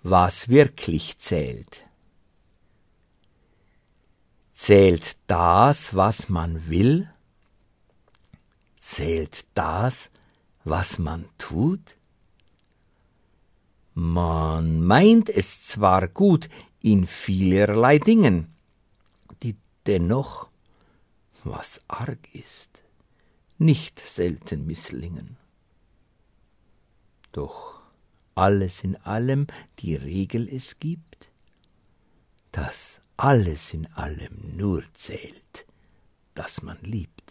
was wirklich zählt. Zählt das, was man will? Zählt das, was man tut? Man meint es zwar gut in vielerlei Dingen, die dennoch, was arg ist, nicht selten misslingen. Doch alles in allem die Regel es gibt, dass alles in allem nur zählt, dass man liebt.